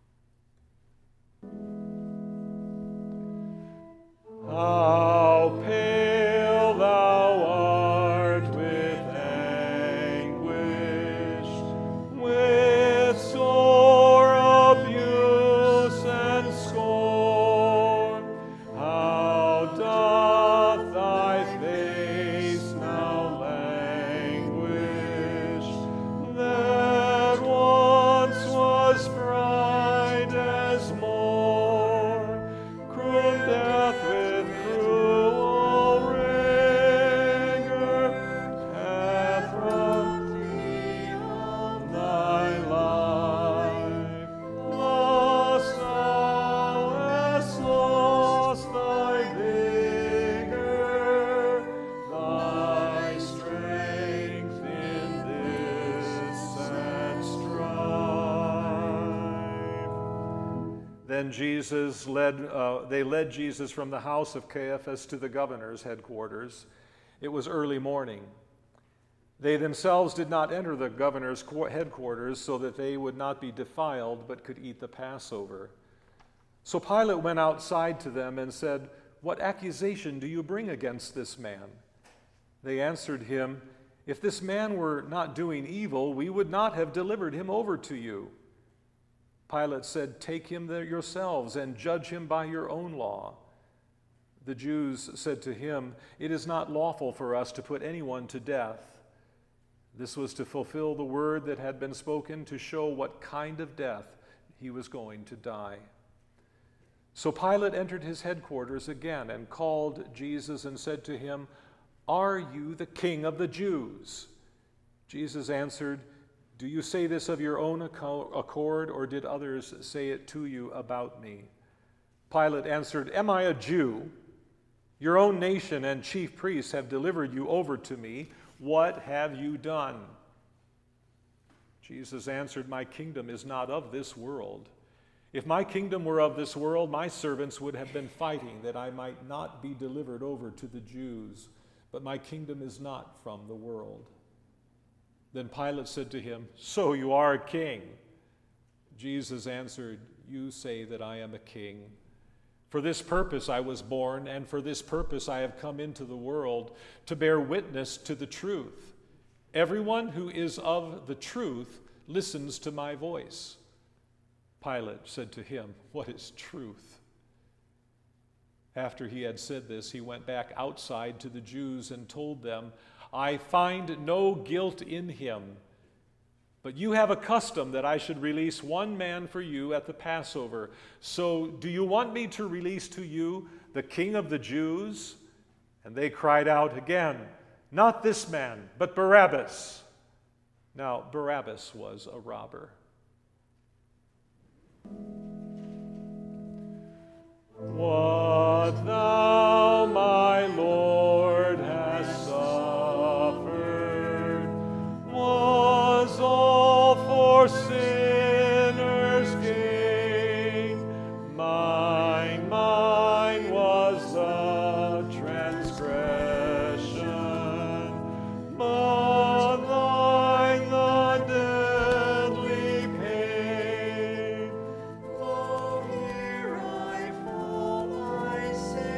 How pale thou art with anguish, with sore abuse and scorn. How doth thy face now languish, that once was bright as morn, cruel death with cruel rigor hath robbed thee of thy life. Lost thou hast lost thy vigor, thy strength in this sad strife. Then they led Jesus from the house of Caiaphas to the governor's headquarters. It was early morning. They themselves did not enter the governor's headquarters so that they would not be defiled, but could eat the Passover. So Pilate went outside to them and said, "What accusation do you bring against this man?" They answered him, "If this man were not doing evil, we would not have delivered him over to you." Pilate said, "Take him there yourselves and judge him by your own law." The Jews said to him, "It is not lawful for us to put anyone to death." This was to fulfill the word that had been spoken to show what kind of death he was going to die. So Pilate entered his headquarters again and called Jesus and said to him, "Are you the king of the Jews?" Jesus answered, "Do you say this of your own accord, or did others say it to you about me?" Pilate answered, "Am I a Jew? Your own nation and chief priests have delivered you over to me. What have you done?" Jesus answered, "My kingdom is not of this world. If my kingdom were of this world, my servants would have been fighting that I might not be delivered over to the Jews. But my kingdom is not from the world." Then Pilate said to him, "So you are a king?" Jesus answered, "You say that I am a king. For this purpose I was born, and for this purpose I have come into the world, to bear witness to the truth. Everyone who is of the truth listens to my voice." Pilate said to him, "What is truth?" After he had said this, he went back outside to the Jews and told them, "I find no guilt in him. But you have a custom that I should release one man for you at the Passover. So do you want me to release to you the King of the Jews?" And they cried out again, "Not this man, but Barabbas." Now Barabbas was a robber. What thou, my Lord, hast suffered was all for sinners' gain. Mine was the transgression, but thine the deadly pain. Lo, here I fall, my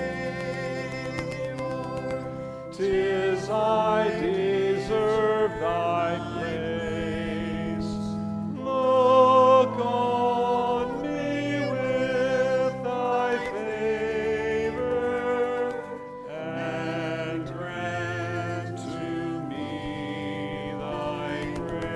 Savior. 'Tis I deserve thy praise. Look on me with thy favor, and grant to me thy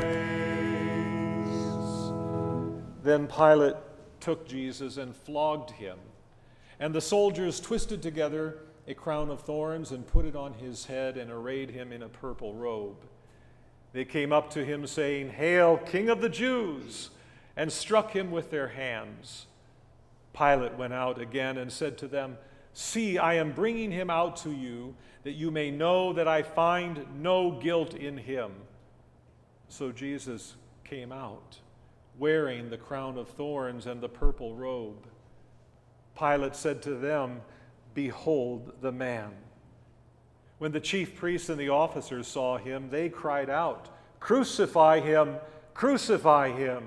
grace. Then Pilate took Jesus and flogged him, and the soldiers twisted together a crown of thorns and put it on his head and arrayed him in a purple robe. They came up to him saying, "Hail, King of the Jews!" and struck him with their hands. Pilate went out again and said to them, "See, I am bringing him out to you, that you may know that I find no guilt in him." So Jesus came out, wearing the crown of thorns and the purple robe. Pilate said to them, "Behold the man." When the chief priests and the officers saw him, they cried out, "Crucify him! Crucify him!"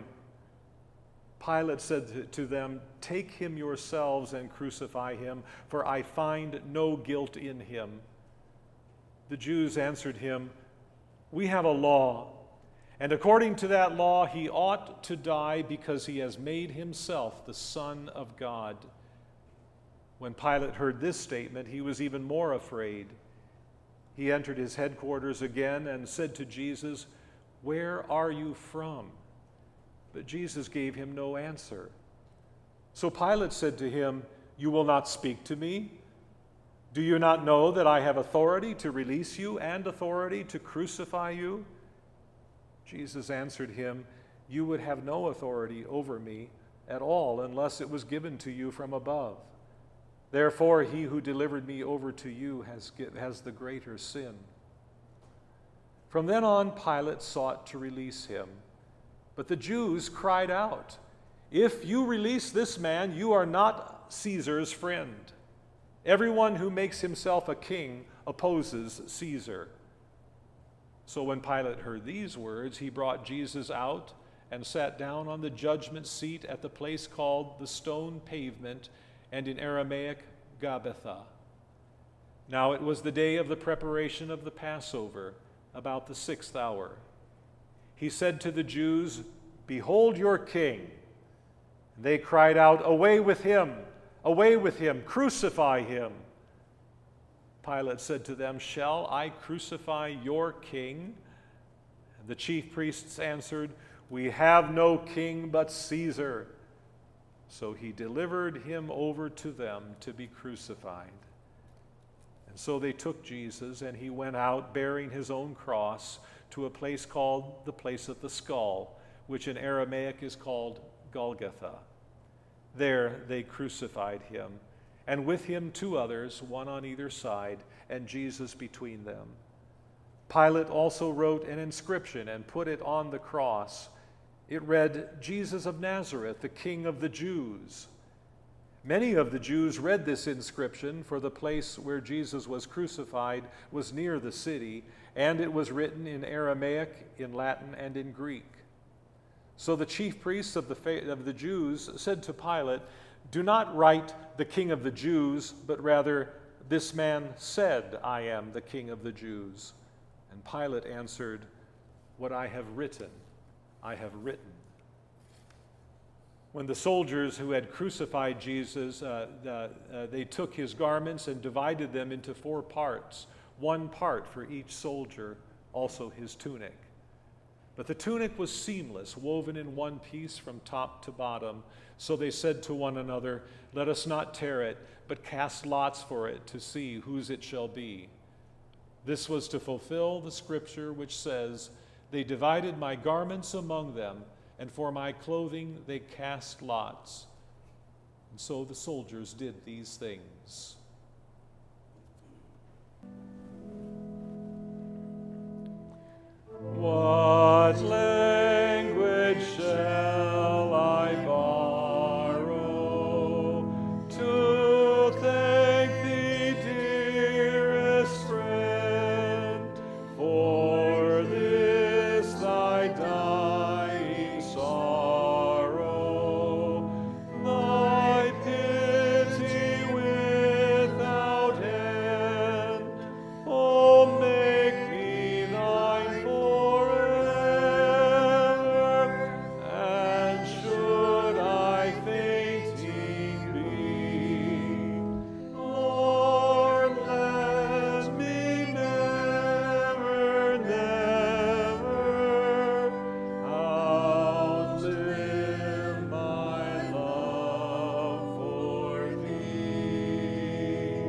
Pilate said to them, "Take him yourselves and crucify him, for I find no guilt in him." The Jews answered him, "We have a law, and according to that law he ought to die because he has made himself the Son of God." When Pilate heard this statement, he was even more afraid. He entered his headquarters again and said to Jesus, "Where are you from?" But Jesus gave him no answer. So Pilate said to him, "You will not speak to me? Do you not know that I have authority to release you and authority to crucify you?" Jesus answered him, "You would have no authority over me at all unless it was given to you from above. Therefore, he who delivered me over to you has the greater sin." From then on, Pilate sought to release him. But the Jews cried out, "If you release this man, you are not Caesar's friend. Everyone who makes himself a king opposes Caesar." So when Pilate heard these words, he brought Jesus out and sat down on the judgment seat at the place called the Stone Pavement, and in Aramaic, Gabbatha. Now it was the day of the preparation of the Passover, about the 6th hour. He said to the Jews, "Behold your king." And they cried out, "Away with him! Away with him! Crucify him!" Pilate said to them, "Shall I crucify your king?" And the chief priests answered, "We have no king but Caesar." So he delivered him over to them to be crucified. And so they took Jesus, and he went out bearing his own cross to a place called the Place of the Skull, which in Aramaic is called Golgotha. There they crucified him, and with him 2 others, one on either side, and Jesus between them. Pilate also wrote an inscription and put it on the cross. It read, "Jesus of Nazareth, the King of the Jews." Many of the Jews read this inscription, for the place where Jesus was crucified was near the city, and it was written in Aramaic, in Latin, and in Greek. So the chief priests of the Jews said to Pilate, "Do not write the King of the Jews, but rather, this man said, 'I am the King of the Jews.'" And Pilate answered, "What I have written, I have written." When the soldiers who had crucified Jesus, they took his garments and divided them into 4 parts, 1 part for each soldier, also his tunic. But the tunic was seamless, woven in one piece from top to bottom. So they said to one another, "Let us not tear it, but cast lots for it to see whose it shall be." This was to fulfill the scripture which says, "They divided my garments among them, and for my clothing they cast lots." And so the soldiers did these things. What language shall I borrow to thank thee, dearest friend, for this thy dying sorrow, thy pity without end? Oh, make me thine forever, and should I fainting be, Lord, let me never, never outlive my love for thee.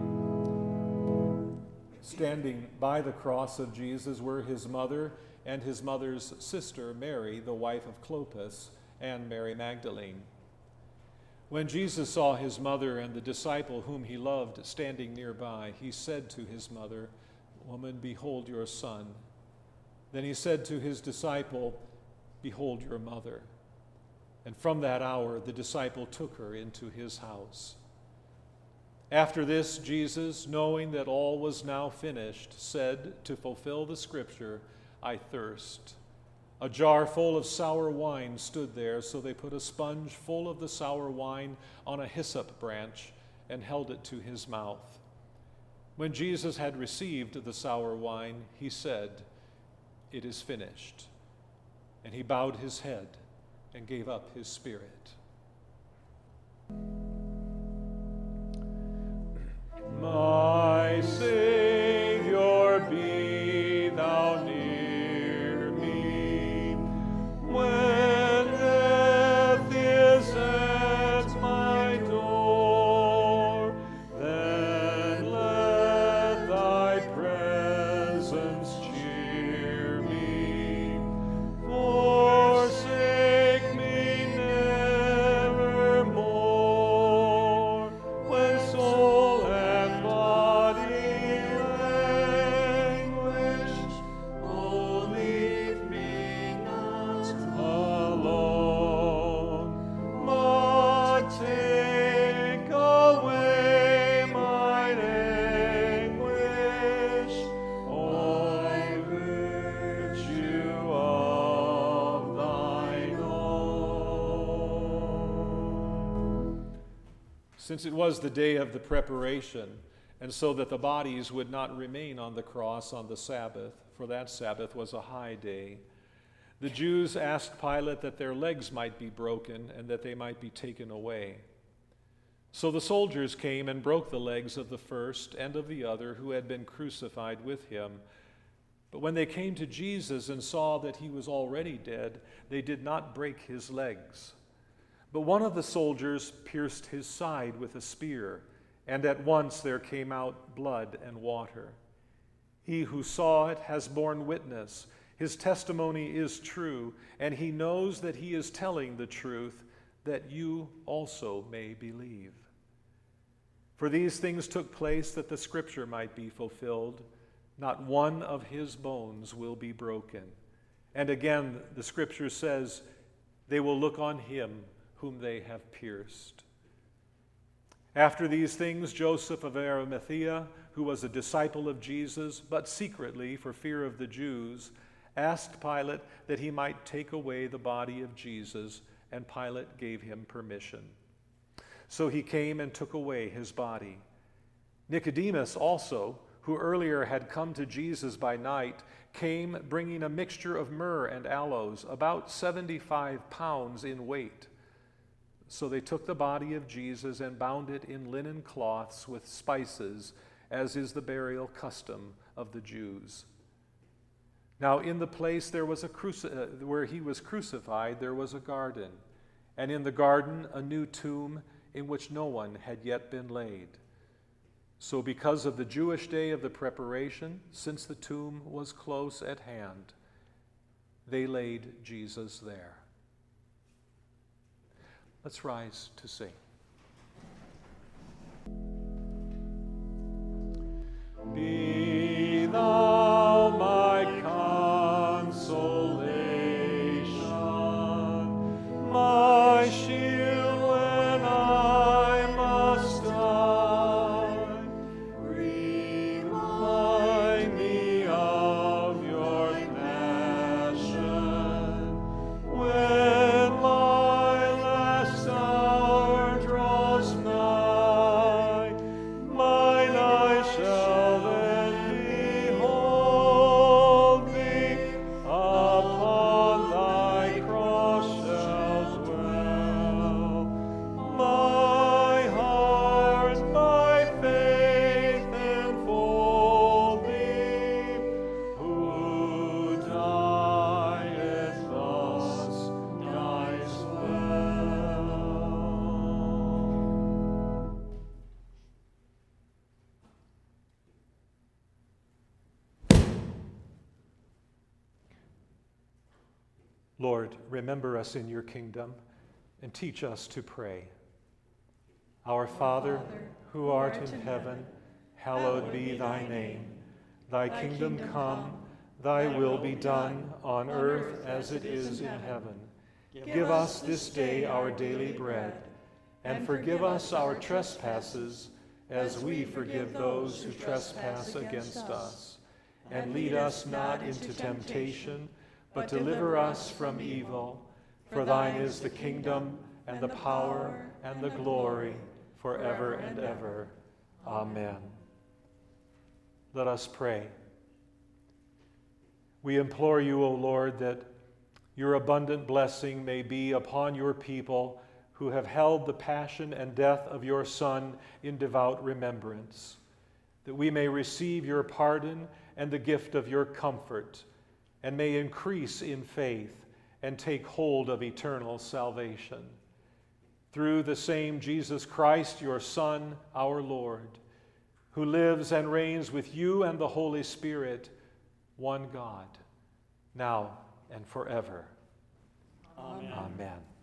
Standing by the cross of Jesus were his mother and his mother's sister, Mary, the wife of Clopas, and Mary Magdalene. When Jesus saw his mother and the disciple whom he loved standing nearby, he said to his mother, "Woman, behold your son." Then he said to his disciple, "Behold your mother." And from that hour the disciple took her into his house. After this, Jesus, knowing that all was now finished, said, to fulfill the scripture, "I thirst." A jar full of sour wine stood there, so they put a sponge full of the sour wine on a hyssop branch and held it to his mouth. When Jesus had received the sour wine, he said, "It is finished." And he bowed his head and gave up his spirit. My Savior, be thou near me, when death is at my door, then let thy presence cheer me. Forsake me nevermore, when soul and body languish. Oh, leave me not alone, but take away mine anguish, O virtue of thine own. Since it was the day of the preparation, and so that the bodies would not remain on the cross on the Sabbath, for that Sabbath was a high day, the Jews asked Pilate that their legs might be broken and that they might be taken away. So the soldiers came and broke the legs of the first and of the other who had been crucified with him. But when they came to Jesus and saw that he was already dead, they did not break his legs. But one of the soldiers pierced his side with a spear, and at once there came out blood and water. He who saw it has borne witness. His testimony is true, and he knows that he is telling the truth, that you also may believe. For these things took place that the scripture might be fulfilled. Not one of his bones will be broken. And again, the scripture says, they will look on him whom they have pierced. After these things, Joseph of Arimathea, who was a disciple of Jesus, but secretly for fear of the Jews, asked Pilate that he might take away the body of Jesus, and Pilate gave him permission. So he came and took away his body. Nicodemus also, who earlier had come to Jesus by night, came bringing a mixture of myrrh and aloes, about 75 pounds in weight. So they took the body of Jesus and bound it in linen cloths with spices, as is the burial custom of the Jews. Now in the place there was where he was crucified, there was a garden, and in the garden a new tomb in which no one had yet been laid. So because of the Jewish day of the preparation, since the tomb was close at hand, they laid Jesus there. Let's rise to sing. Be thou my consolation, my shield when I must die. Remind me of your passion when my last hour draws nigh. Mine eyes shall then behold thee, upon thy cross shall dwell. My heart, my faith enfold thee, who dieth thus, dies well. Lord, remember us in your kingdom and teach us to pray. Our Father, who art in heaven, hallowed be thy name. Thy kingdom come, thy will be done on earth as it is in heaven. Give us this day our daily bread, and forgive us our trespasses as we forgive those who trespass against us. And lead us not into temptation, but deliver us from evil. For thine is the kingdom, and the power, and the glory, forever and ever. Amen. Let us pray. We implore you, O Lord, that your abundant blessing may be upon your people who have held the passion and death of your Son in devout remembrance, that we may receive your pardon and the gift of your comfort, and may increase in faith and take hold of eternal salvation. Through the same Jesus Christ, your Son, our Lord, who lives and reigns with you and the Holy Spirit, one God, now and forever.
Amen.
Amen.